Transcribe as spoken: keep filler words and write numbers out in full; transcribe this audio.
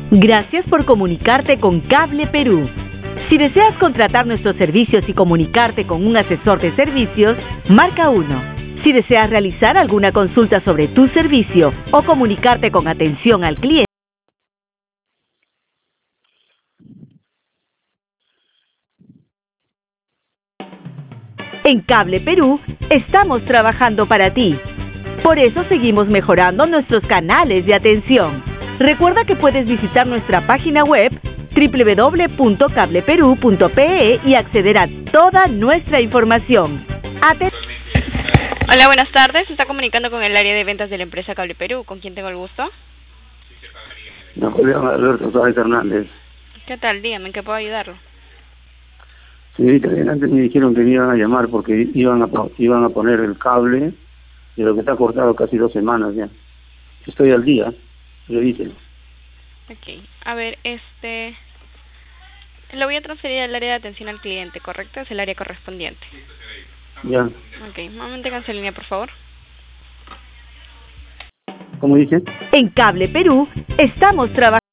Gracias por comunicarte con Cable Perú. Si deseas contratar nuestros servicios y comunicarte con un asesor de servicios, marca uno. Si deseas realizar alguna consulta sobre tu servicio o comunicarte con atención al cliente, en Cable Perú estamos trabajando para ti. Por eso seguimos mejorando nuestros canales de atención. Recuerda que puedes visitar nuestra página web doble u doble u doble u punto cable perú punto pe e y acceder a toda nuestra información. Aten- Hola, buenas tardes. Se está comunicando con el área de ventas de la empresa Cable Perú. ¿Con quién tengo el gusto? Napoleón Alberto Sáenz Hernández. ¿Qué tal? Dígame, ¿en qué puedo ayudarlo? Señorita, antes me dijeron que me iban a llamar porque iban a, iban a poner el cable de lo que está cortado casi dos semanas ya. Estoy al día, le dicen. Ok, a ver, este... Lo voy a transferir al área de atención al cliente, ¿correcto? Es el área correspondiente. Ya. Ok, un momento, en línea, por favor. ¿Cómo dice? En Cable Perú estamos trabajando.